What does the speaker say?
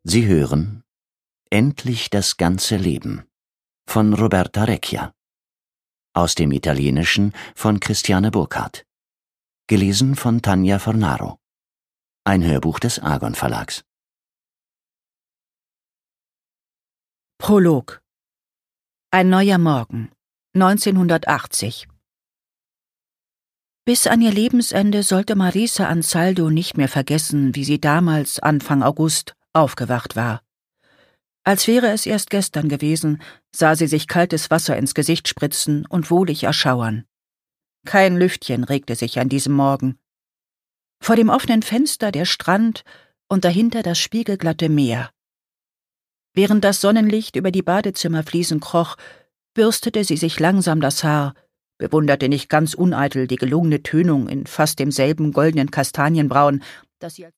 Sie hören Endlich das ganze Leben von Roberta Recchia. Aus dem Italienischen von Christiane Burkhardt. Gelesen von Tanja Fornaro. Ein Hörbuch des Argon Verlags. Prolog. Ein neuer Morgen. 1980. Bis an ihr Lebensende sollte Marisa Ansaldo nicht mehr vergessen, wie sie damals, Anfang August, aufgewacht war. Als wäre es erst gestern gewesen, sah sie sich kaltes Wasser ins Gesicht spritzen und wohlig erschauern. Kein Lüftchen regte sich an diesem Morgen. Vor dem offenen Fenster der Strand und dahinter das spiegelglatte Meer. Während das Sonnenlicht über die Badezimmerfliesen kroch, bürstete sie sich langsam das Haar, bewunderte nicht ganz uneitel die gelungene Tönung in fast demselben goldenen Kastanienbraun, das sie